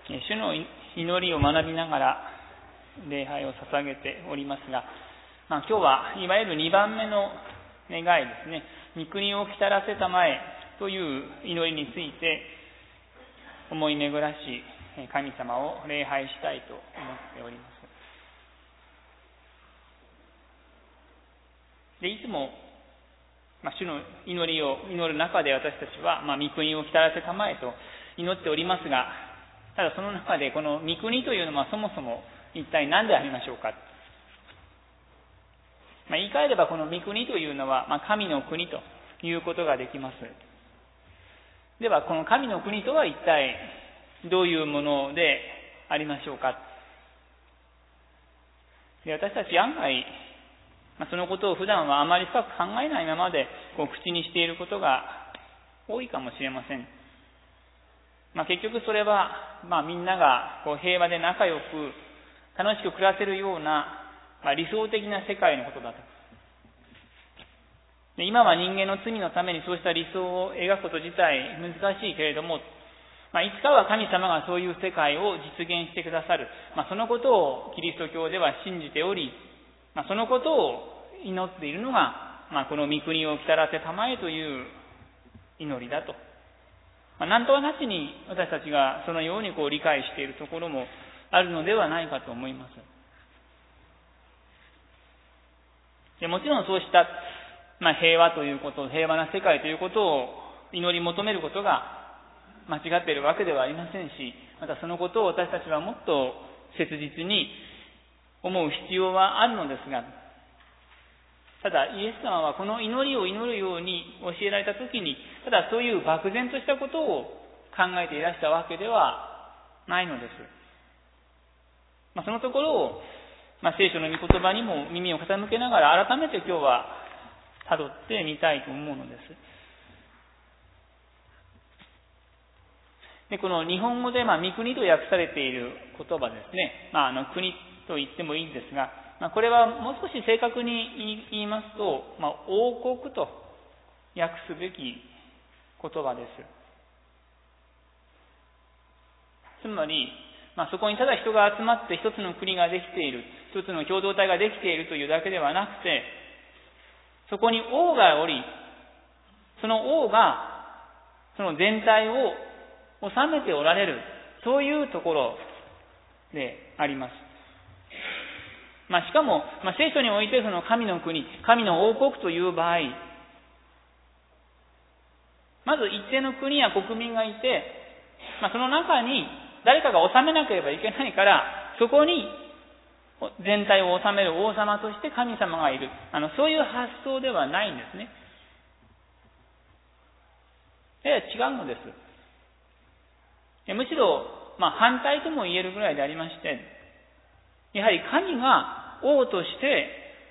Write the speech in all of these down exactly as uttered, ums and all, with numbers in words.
主の祈りを学びながら礼拝を捧げておりますが、まあ、今日はいわゆるにばんめの願いですね、御国を来たらせたまえという祈りについて思い巡らし、神様を礼拝したいと思っております。でいつも、まあ、主の祈りを祈る中で私たちは、まあ、御国を来たらせたまえと祈っておりますが、ただその中でこの御国というのはそもそも一体何でありましょうか。まあ、言い換えればこの御国というのは、まあ、神の国ということができます。ではこの神の国とは一体どういうものでありましょうか。で私たち案外、まあ、そのことを普段はあまり深く考えないままでこう口にしていることが多いかもしれません。まあ、結局それは、まあ、みんながこう平和で仲良く楽しく暮らせるような、まあ、理想的な世界のことだと。で今は人間の罪のためにそうした理想を描くこと自体難しいけれども、まあ、いつかは神様がそういう世界を実現してくださる、まあ、そのことをキリスト教では信じており、まあ、そのことを祈っているのが、まあ、この御国を来たらせたまえという祈りだと。まあ、なんとはなしに私たちがそのようにこう理解しているところもあるのではないかと思います。でもちろんそうした、まあ、平和ということ、平和な世界ということを祈り求めることが間違っているわけではありませんし、またそのことを私たちはもっと切実に思う必要はあるのですが、ただイエス様はこの祈りを祈るように教えられたときに、ただそういう漠然としたことを考えていらしたわけではないのです。まあ、そのところを、まあ、聖書の御言葉にも耳を傾けながら改めて今日は辿ってみたいと思うのです。でこの日本語で、まあ、御国と訳されている言葉ですね、まあ、あの国と言ってもいいんですが、まあ、これはもう少し正確に言いますと、まあ、王国と訳すべき言葉です。つまり、まあ、そこにただ人が集まって一つの国ができている、一つの共同体ができているというだけではなくて、そこに王がおり、その王がその全体を治めておられる、そういうところであります。まあ、しかも、まあ、聖書においてその神の国、神の王国という場合、まず一定の国や国民がいて、まあ、その中に誰かが治めなければいけないから、そこに全体を治める王様として神様がいる。あのそういう発想ではないんですね。やや違うのです。むしろ、まあ、反対とも言えるぐらいでありまして、やはり神が王として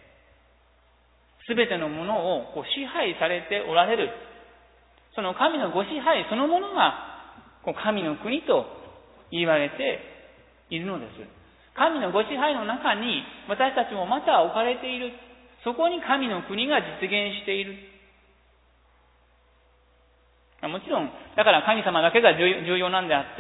全てのものをこう支配されておられる。その神のご支配そのものがこう神の国と言われているのです。神のご支配の中に私たちもまた置かれている。そこに神の国が実現している。もちろん、だから神様だけが重要なんであって、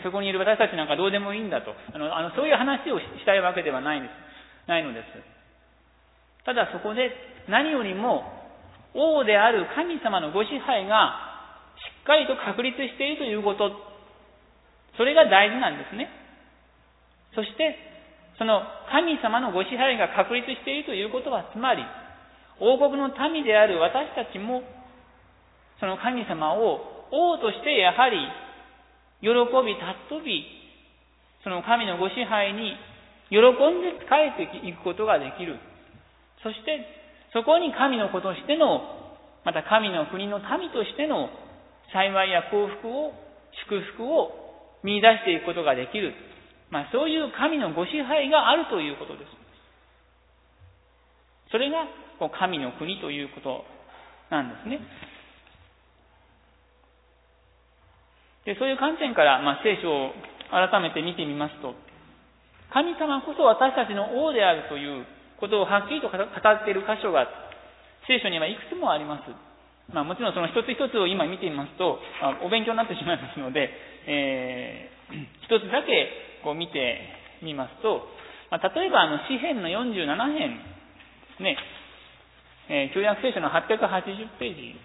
そこにいる私たちなんかどうでもいいんだと、あの、あのそういう話をしたいわけではないんです。ないのです。ただそこで何よりも王である神様のご支配がしっかりと確立しているということ、それが大事なんですね。そしてその神様のご支配が確立しているということは、つまり王国の民である私たちもその神様を王としてやはり喜び尊び、その神のご支配に喜んで仕えていくことができる。そしてそこに神の子としての、また神の国の民としての幸いや幸福を、祝福を見出していくことができる。まあそういう神のご支配があるということです。それが神の国ということなんですね。でそういう観点から、まあ、聖書を改めて見てみますと、神様こそ私たちの王であるということをはっきりと語っている箇所が聖書にはいくつもあります。まあ、もちろんその一つ一つを今見てみますと、まあ、お勉強になってしまいますので、えー、 一つだけこう見てみますと、まあ、例えばあの詩編のよんじゅうなな編ですね、えー、旧約聖書のはっぴゃくはちじゅうページ。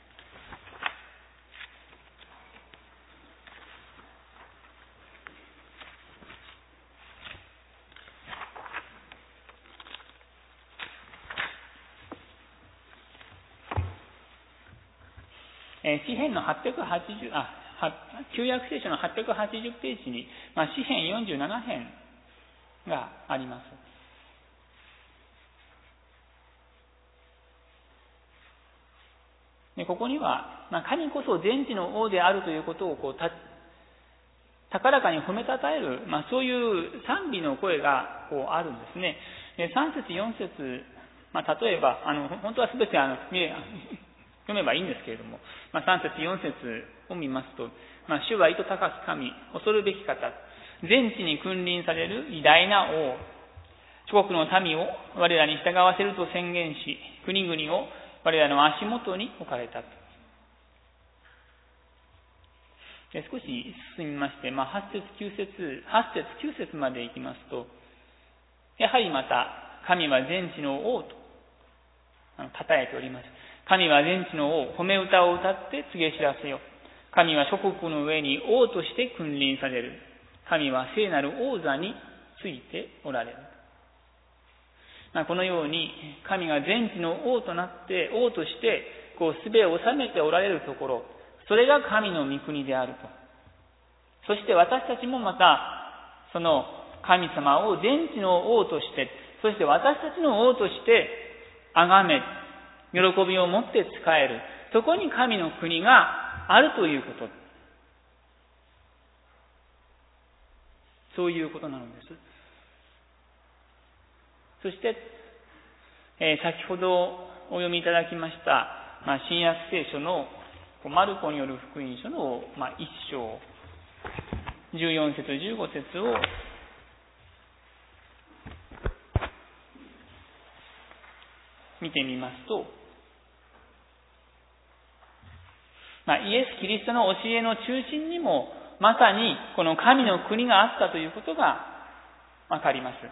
えー、詩編のはっぴゃくはちじゅう、あ、旧約聖書のはっぴゃくはちじゅうページに、まあ、詩編よんじゅうなな編があります。でここには、まあ、神こそ全知の王であるということをこうた高らかに褒めたたえる、まあ、そういう賛美の声がこうあるんですね。でさん節よん節、まあ、例えばあの本当は全てあの読めばいいんですけれども、まあ、さん節よん節を見ますと、まあ、主は意図高き神、恐るべき方、全地に君臨される偉大な王、諸国の民を我らに従わせると宣言し、国々を我らの足元に置かれたと。で少し進みまして、まあ、はち節きゅう節、はち節きゅう節まで行きますと、やはりまた神は全地の王と称えております。神は全地の王、褒め歌を歌って告げ知らせよ。神は諸国の上に王として君臨される。神は聖なる王座についておられる。まあ、このように神が全地の王となって王としてこうすべを治めておられるところ、それが神の御国であると。そして私たちもまたその神様を全地の王として、そして私たちの王として崇め、喜びを持って仕える。そこに神の国があるということ。そういうことなのです。そして、えー、先ほどお読みいただきました、まあ、新約聖書のマルコによる福音書の、まあ、一章、じゅうよん節じゅうご節を見てみますと、まあ、イエス・キリストの教えの中心にもまさにこの神の国があったということがわかります。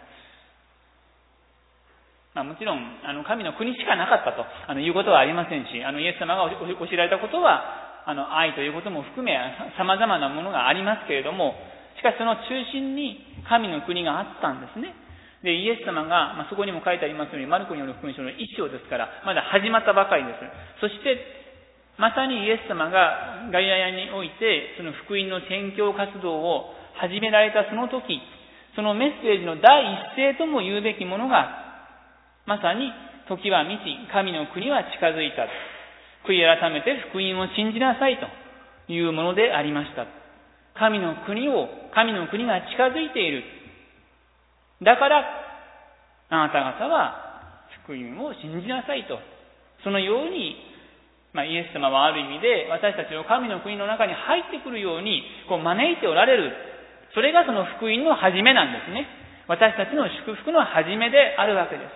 まあ、もちろんあの神の国しかなかったとあのいうことはありませんし、あのイエス様が教えられたことはあの愛ということも含め様々なものがありますけれども、しかしその中心に神の国があったんですね。で、イエス様が、まあ、そこにも書いてありますように、マルコによる福音書の一章ですから、まだ始まったばかりです。そして、まさにイエス様がガリラヤにおいて、その福音の宣教活動を始められたその時、そのメッセージの第一声とも言うべきものが、まさに時は満ち、神の国は近づいた。悔い改めて福音を信じなさいというものでありました。神の国を、神の国が近づいている。だから、あなた方は福音を信じなさいと。そのように、まあ、イエス様はある意味で私たちを神の国の中に入ってくるようにこう招いておられる。それがその福音の始めなんですね。私たちの祝福の始めであるわけです。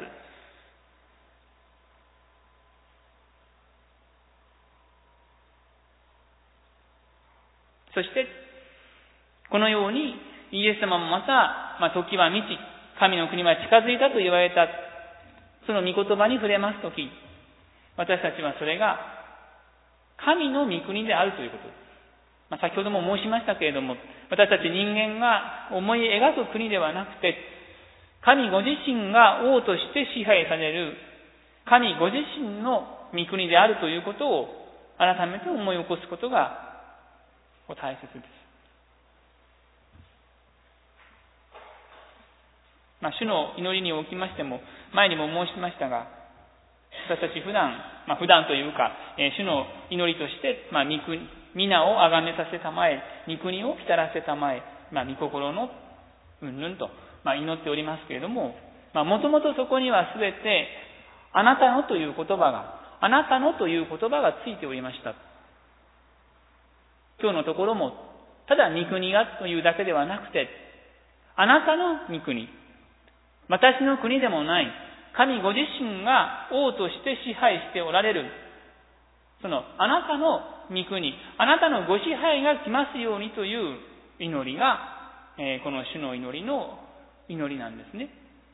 そして、このようにイエス様もまた、まあ、時は満ち、神の国は近づいたと言われた、その御言葉に触れますとき、私たちはそれが神の御国であるということです。まあ、先ほども申しましたけれども、私たち人間が思い描く国ではなくて、神ご自身が王として支配される、神ご自身の御国であるということを改めて思い起こすことが大切です。まあ、主の祈りにおきましても、前にも申しましたが、私たち普段、まあ、普段というか、えー、主の祈りとして、まあ、御国、皆を崇めさせたまえ、御国を来たらせたまえ、まあ、御心のうんぬんと、まあ、祈っておりますけれども、まあ、もともとそこにはすべて、あなたのという言葉が、あなたのという言葉がついておりました。今日のところも、ただ御国がというだけではなくて、あなたの御国、私の国でもない、神ご自身が王として支配しておられる、そのあなたの御国、あなたのご支配が来ますようにという祈りがえー、この主の祈りの祈りなんですね。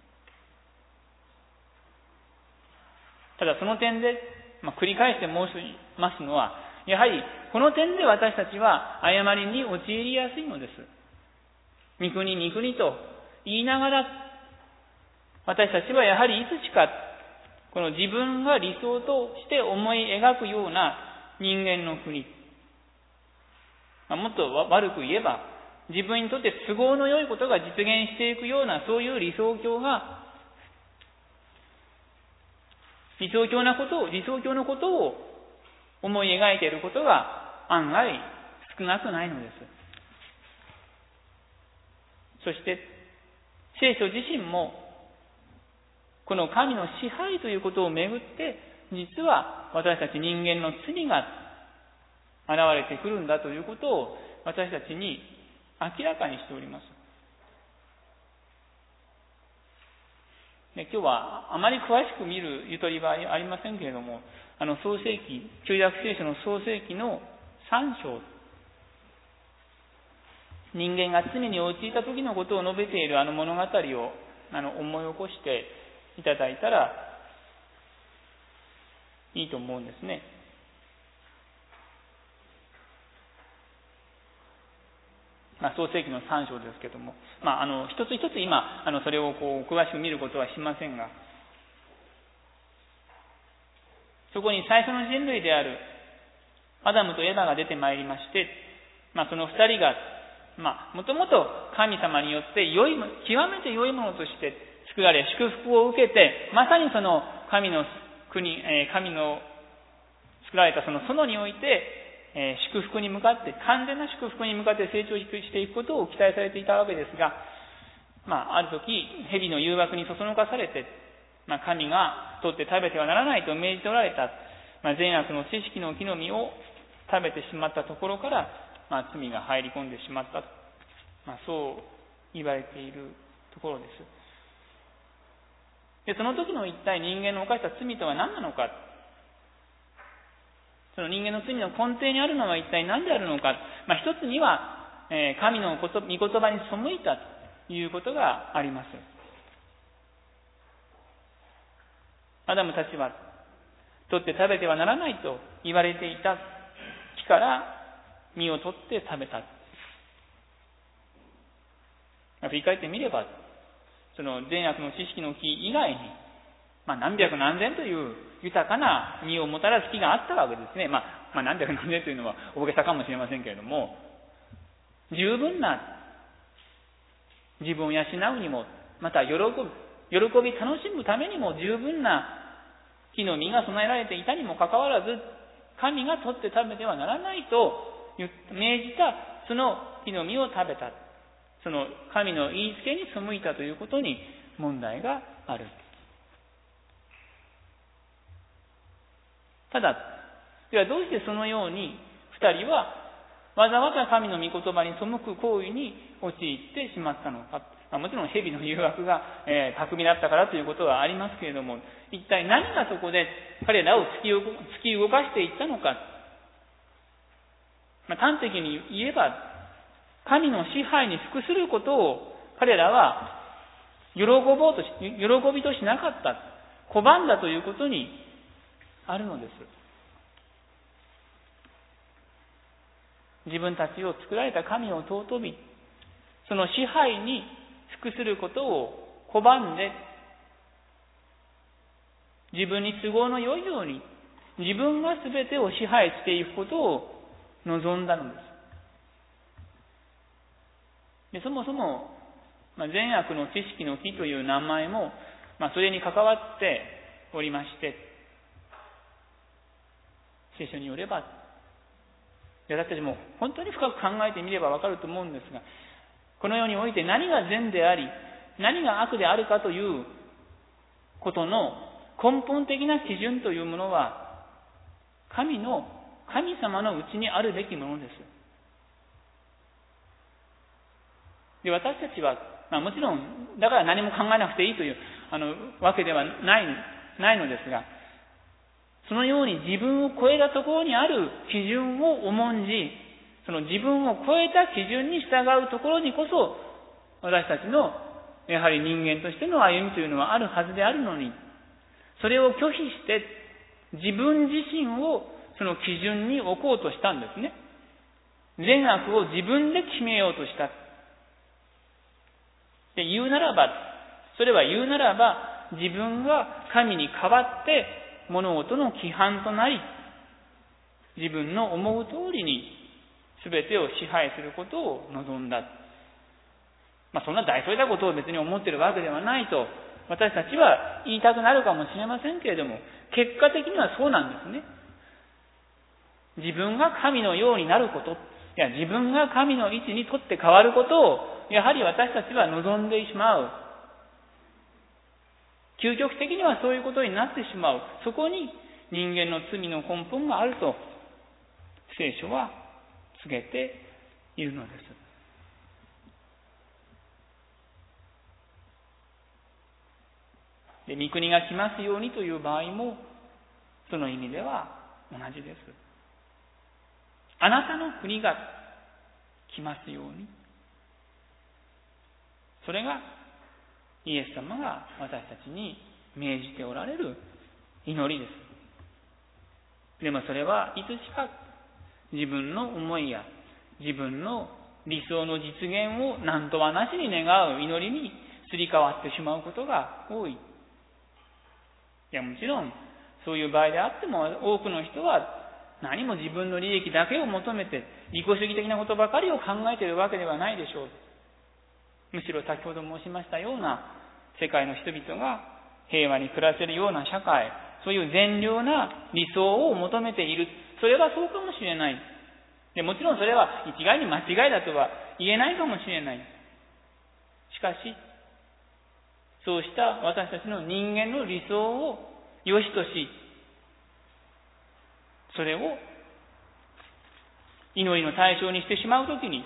ただその点で、まあ、繰り返して申しますのは、やはりこの点で私たちは誤りに陥りやすいのです。御国御国と言いながら、私たちはやはりいつしかこの自分が理想として思い描くような人間の国、まあ、もっと悪く言えば自分にとって都合の良いことが実現していくような、そういう理想郷が理想郷なことを理想郷のことを思い描いていることが案外少なくないのです。そして聖書自身もこの神の支配ということをめぐって、実は私たち人間の罪が現れてくるんだということを私たちに明らかにしております。で、今日はあまり詳しく見るゆとりはありませんけれども、あの創世記、旧約聖書の創世記のさん章、人間が罪に陥った時のことを述べているあの物語をあの思い起こしていただいたらいいと思うんですね。まあ、創世記のさん章ですけども、まあ、あの一つ一つ今あのそれをこう詳しく見ることはしませんが、そこに最初の人類であるアダムとエバが出てまいりまして、まあ、その二人がまあ、もともと神様によって良い、極めて良いものとして作られ、祝福を受けて、まさにその神の国、神の作られたその園において、祝福に向かって、完全な祝福に向かって成長していくことを期待されていたわけですが、まあ、ある時、蛇の誘惑にそそのかされて、まあ、神が取って食べてはならないと命じておられた、まあ、善悪の知識の木の実を食べてしまったところから、まあ、罪が入り込んでしまった、まあ、そう言われているところです。で、その時の一体人間の犯した罪とは何なのか、その人間の罪の根底にあるのは一体何であるのか、まあ、一つには、えー、神の御言葉に背いたということがあります。アダムたちは取って食べてはならないと言われていた木から実を取って食べた。振り返ってみれば、その善悪の知識の木以外に、まあ、何百何千という豊かな実をもたらす木があったわけですね。まあ、まあ、何百何千というのは大げさかもしれませんけれども、十分な自分を養うにも、また喜び、喜び楽しむためにも十分な木の実が備えられていたにもかかわらず、神が取って食べてはならないと命じたその木の実を食べた。その神の言いつけに背いたということに問題がある。ただ、ではどうしてそのように二人はわざわざ神の御言葉に背く行為に陥ってしまったのか。まあ、もちろん蛇の誘惑が、えー、巧みだったからということはありますけれども、一体何がそこで彼らを突き動突き動かしていったのか。まあ、端的に言えば、神の支配に服することを彼らは喜ぼうとし、喜びとしなかった、拒んだということにあるのです。自分たちを作られた神を尊び、その支配に服することを拒んで、自分に都合の良いように自分が全てを支配していくことを望んだのです。で、そもそも、まあ、善悪の知識の木という名前も、まあ、それに関わっておりまして、聖書によれば、私たちも本当に深く考えてみればわかると思うんですが、この世において何が善であり、何が悪であるかということの根本的な基準というものは、神の、神様のうちにあるべきものです。で、私たちは、まあ、もちろん、だから何も考えなくていいというあのわけではない、ないのですが、そのように自分を超えたところにある基準を重んじ、 その自分を超えた基準に従うところにこそ、私たちのやはり人間としての歩みというのはあるはずであるのに、それを拒否して自分自身をその基準に置こうとしたんですね。善悪を自分で決めようとした。で、言うならば、それは言うならば、自分が神に代わって物事の規範となり、自分の思う通りに全てを支配することを望んだ。まあ、そんな大それたことを別に思っているわけではないと、私たちは言いたくなるかもしれませんけれども、結果的にはそうなんですね。自分が神のようになること、いや自分が神の位置にとって変わることを、やはり私たちは望んでしまう。究極的にはそういうことになってしまう。そこに人間の罪の根本があると、聖書は告げているのです。で、御国が来ますようにという場合も、その意味では同じです。あなたの国が来ますように。それがイエス様が私たちに命じておられる祈りです。でもそれはいつしか自分の思いや自分の理想の実現を何とはなしに願う祈りにすり替わってしまうことが多い。いや、もちろんそういう場合であっても多くの人は何も自分の利益だけを求めて利己主義的なことばかりを考えているわけではないでしょう。むしろ先ほど申しましたような世界の人々が平和に暮らせるような社会、そういう善良な理想を求めている。それはそうかもしれない。でもちろんそれは一概に間違いだとは言えないかもしれない。しかし、そうした私たちの人間の理想を良しとし、それを祈りの対象にしてしまうときに、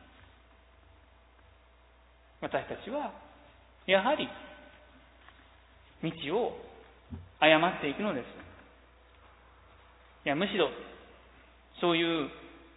私たちはやはり道を誤っていくのです。いや、むしろそういう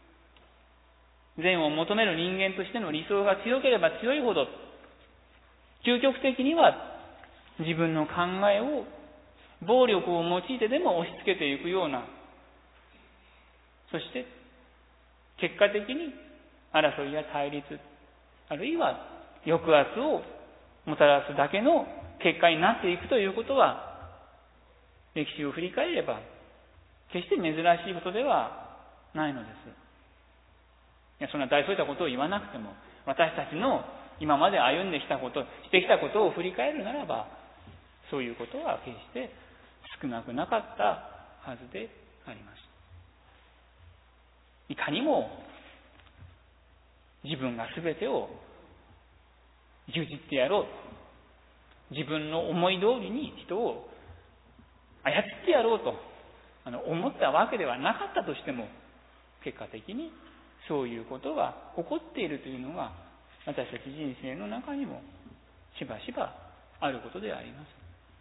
善を求める人間としての理想が強ければ強いほど、究極的には自分の考えを暴力を用いてでも押し付けていくような、そして結果的に争いや対立、あるいは抑圧をもたらすだけの結果になっていくということは、歴史を振り返れば決して珍しいことではないのです。いや、そんな大それたことを言わなくても、私たちの今まで歩んできたこと、してきたことを振り返るならば、そういうことは決して少なくなかったはずであります。いかにも自分が全てを牛耳ってやろう、自分の思い通りに人を操ってやろうとあの思ったわけではなかったとしても、結果的にそういうことが起こっているというのが私たち人生の中にもしばしばあることであります。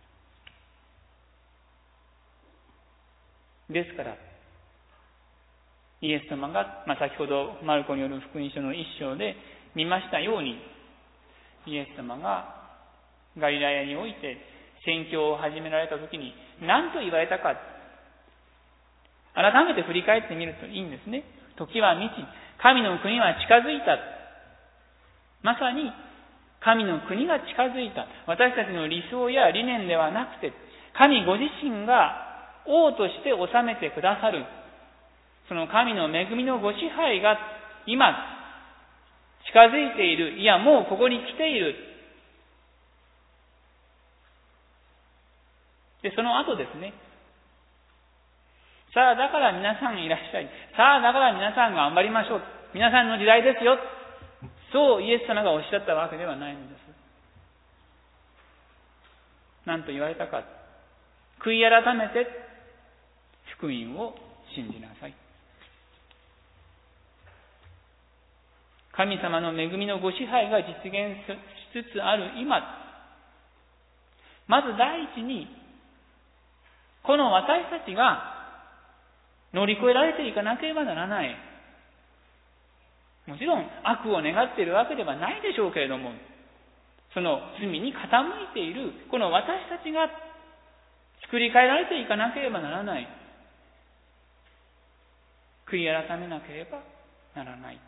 ですからイエス様が、まあ、先ほどマルコによる福音書の一章で見ましたように、イエス様がガリラヤにおいて宣教を始められた時に何と言われたか、改めて振り返ってみるといいんですね。時は満ち、神の国は近づいた。まさに神の国が近づいた。私たちの理想や理念ではなくて、神ご自身が王として治めてくださる、その神の恵みのご支配が今近づいている。いや、もうここに来ている。で、その後ですね。さあ、だから皆さんいらっしゃい。さあ、だから皆さん頑張りましょう。皆さんの時代ですよ。そうイエス様がおっしゃったわけではないのです。何と言われたか。悔い改めて福音を信じなさい。神様の恵みのご支配が実現しつつある今、まず第一に、この私たちが乗り越えられていかなければならないもちろん悪を願っているわけではないでしょうけれども、その罪に傾いているこの私たちが作り変えられていかなければならない。悔い改めなければならない。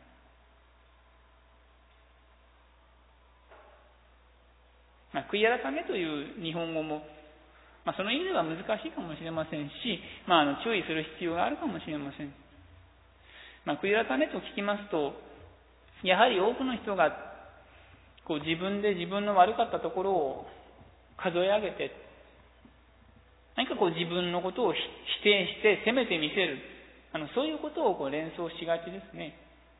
まあ、悔い改めという日本語も、まあ、その意味では難しいかもしれませんし、まあ、あの注意する必要があるかもしれません。まあ、悔い改めと聞きますと、やはり多くの人がこう自分で自分の悪かったところを数え上げて、何かこう自分のことを否定して責めてみせる、あのそういうことをこう連想しがちですね。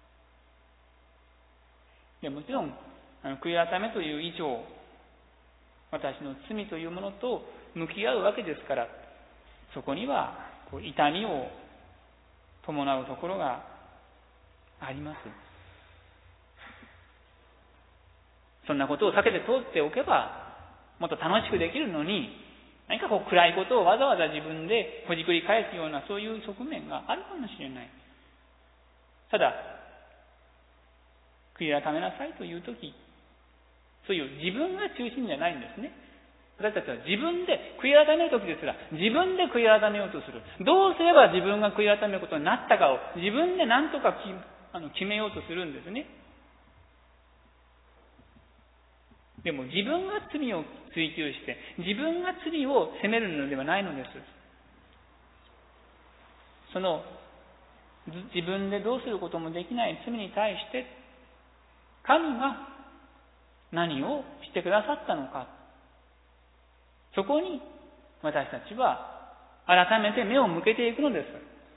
でもちろんあの悔い改めという以上、私の罪というものと向き合うわけですから、そこにはこう痛みを伴うところがあります。そんなことを避けて通っておけばもっと楽しくできるのに、何かこう暗いことをわざわざ自分でほじくり返すようなそういう側面があるかもしれない。ただ悔い改めなさいというとき、そういう自分が中心じゃないんですね。私たちは自分で悔い改めるときですら、自分で悔い改めようとする。どうすれば自分が悔い改めることになったかを自分で何とかきあの決めようとするんですね。でも自分が罪を追求して、自分が罪を責めるのではないのです。その自分でどうすることもできない罪に対して、神が何をしてくださったのか、そこに私たちは改めて目を向けていくのです。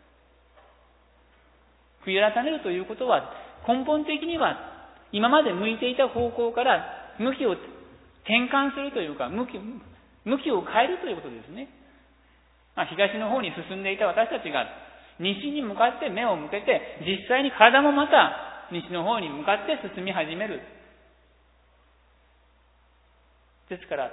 悔い改めるということは、根本的には今まで向いていた方向から向きを転換するというか、向き、向きを変えるということですね。まあ、東の方に進んでいた私たちが西に向かって目を向けて、実際に体もまた西の方に向かって進み始める。ですから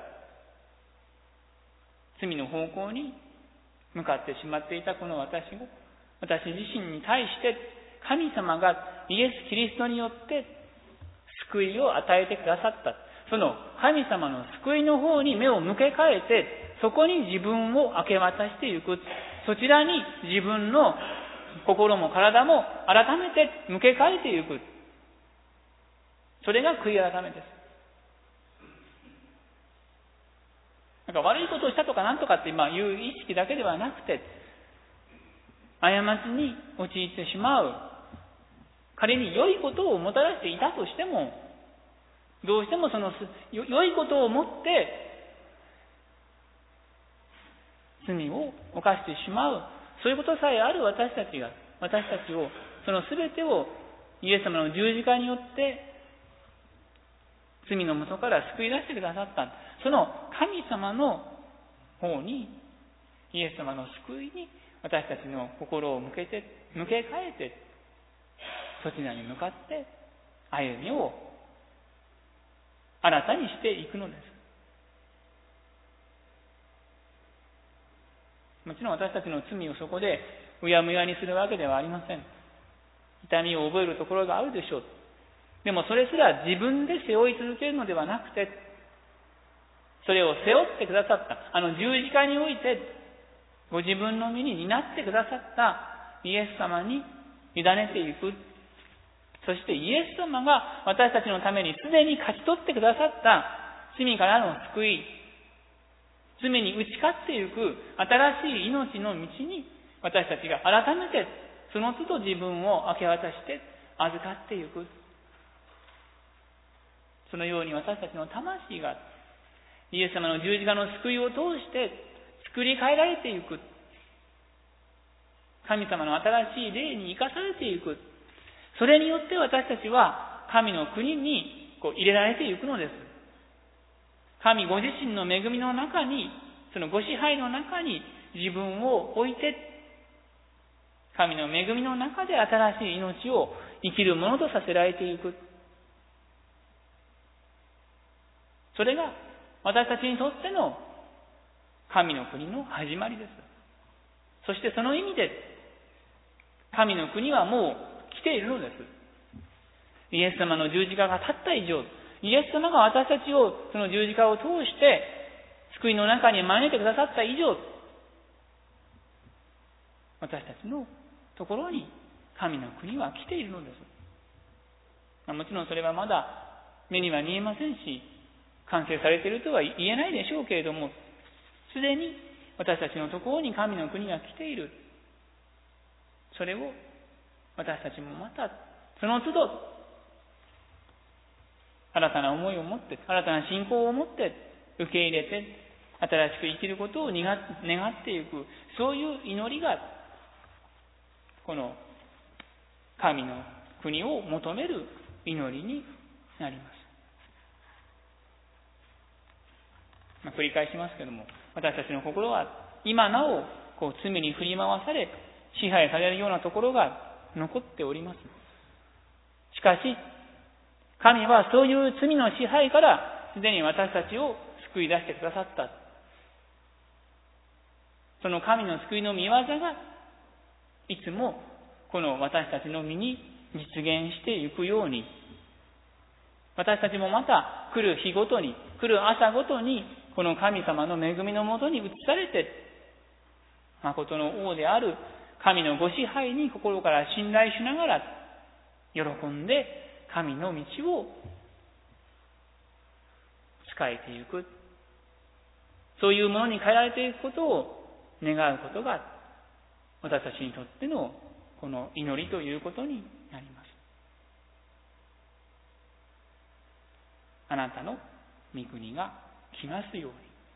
罪の方向に向かってしまっていたこの私を、私自身に対して神様がイエス・キリストによって救いを与えてくださった。その神様の救いの方に目を向け替えて、そこに自分を明け渡していく。そちらに自分の心も体も改めて向け替えていく。それが悔い改めです。なんか悪いことをしたとかなんとかって今いう意識だけではなくて、過ちに陥ってしまう、仮に良いことをもたらしていたとしても、どうしてもその良いことをもって罪を犯してしまう、そういうことさえある私たちが、私たちを、その全てをイエス様の十字架によって罪の元から救い出してくださった。その神様の方に、イエス様の救いに私たちの心を向けて、向け替えて、そちらに向かって歩みを新たにしていくのです。もちろん私たちの罪をそこでうやむやにするわけではありません。痛みを覚えるところがあるでしょう。でもそれすら自分で背負い続けるのではなくて、それを背負ってくださった、あの十字架においてご自分の身に担ってくださったイエス様に委ねていく。そしてイエス様が私たちのためにすでに勝ち取ってくださった罪からの救い、罪に打ち勝っていく新しい命の道に私たちが改めてその都度自分を明け渡して預かっていく。そのように私たちの魂がイエス様の十字架の救いを通して作り変えられていく。神様の新しい霊に生かされていく。それによって私たちは神の国にこう入れられていくのです。神ご自身の恵みの中に、そのご支配の中に自分を置いて、神の恵みの中で新しい命を生きるものとさせられていく。それが私たちにとっての神の国の始まりです。そしてその意味で神の国はもう来ているのです。 イエス様の十字架が立った以上、イエス様が私たちをその十字架を通して救いの中に招いてくださった以上、私たちのところに神の国は来ているのです。もちろんそれはまだ目には見えませんし、完成されているとは言えないでしょうけれども、すでに私たちのところに神の国が来ている。それを私たちもまたその都度新たな思いを持って、新たな信仰を持って受け入れて、新しく生きることを願っていく、そういう祈りがこの神の国を求める祈りになります。まあ、繰り返しますけれども、私たちの心は今なおこう罪に振り回され支配されるようなところが残っております。しかし神はそういう罪の支配からすでに私たちを救い出してくださった。その神の救いの御業がいつもこの私たちの身に実現していくように、私たちもまた来る日ごとに、来る朝ごとにこの神様の恵みのもとに移されて、誠の王である神のご支配に心から信頼しながら喜んで神の道を仕えていく、そういうものに変えられていくことを願うことが私たちにとってのこの祈りということになります。あなたの御国が来ますように。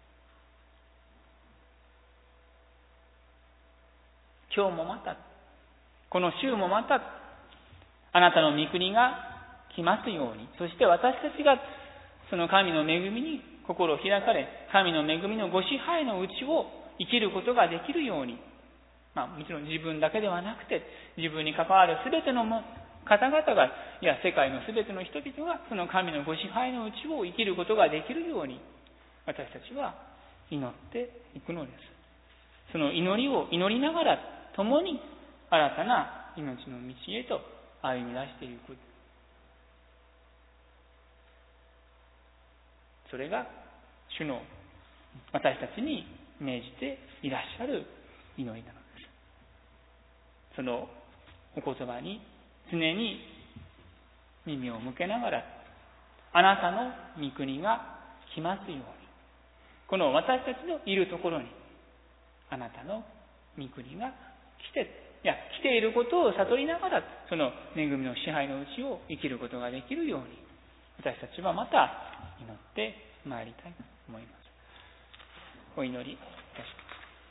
今日もまた、この週もまた、あなたの御国が来ますように。そして私たちがその神の恵みに心を開かれ、神の恵みのご支配のうちを生きることができるように。まあもちろん自分だけではなくて、自分に関わるすべての方々が、いや世界のすべての人々がその神のご支配のうちを生きることができるように、私たちは祈っていくのです。その祈りを祈りながら共に新たな命の道へと歩み出していく。それが主の私たちに命じていらっしゃる祈りなのです。そのお言葉に常に耳を向けながら、あなたの御国が来ますように、この私たちのいるところにあなたの御国が来て、いや来ていることを悟りながら、その恵みの支配のうちを生きることができるように、私たちはまた祈ってまいりたいと思います。お祈りいたします。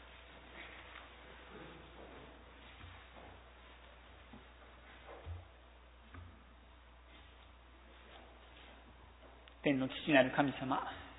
天の父なる神様、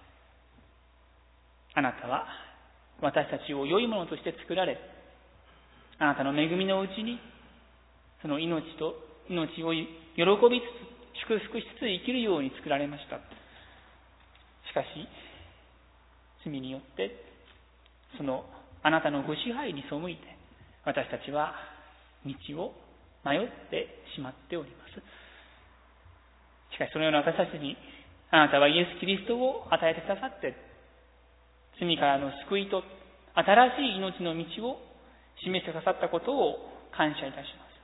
あなたは私たちを良いものとして作られ、あなたの恵みのうちにその命と命を喜びつつ祝福しつつ生きるように作られました。しかし罪によってそのあなたのご支配に背いて、私たちは道を迷ってしまっております。しかしそのような私たちにあなたはイエス・キリストを与えてくださって、罪からの救いと新しい命の道を示してくださったことを感謝いたします。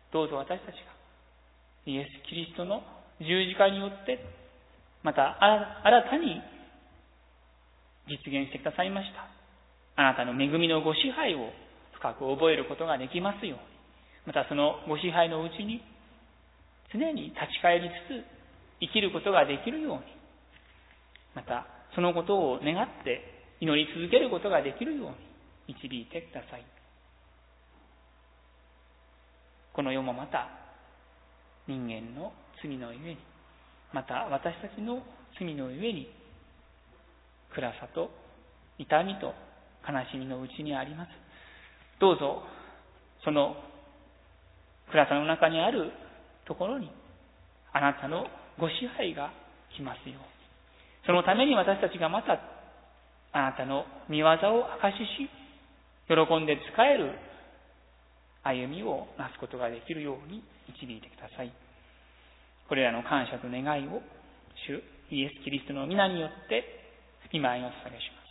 どうぞ私たちがイエス・キリストの十字架によってまた新たに実現してくださいましたあなたの恵みのご支配を深く覚えることができますように、またそのご支配のうちに常に立ち返りつつ生きることができるように、またそのことを願って祈り続けることができるように導いてください。この世もまた人間の罪のゆえに、また私たちの罪のゆえに暗さと痛みと悲しみのうちにあります。どうぞその暗さの中にあるところにあなたのご支配が来ますように、そのために私たちがまたあなたの御業を証しし、喜んで仕える歩みをなすことができるように導いてください。 これらの感謝と願いを主イエス・キリストの皆によって御前にお捧げします。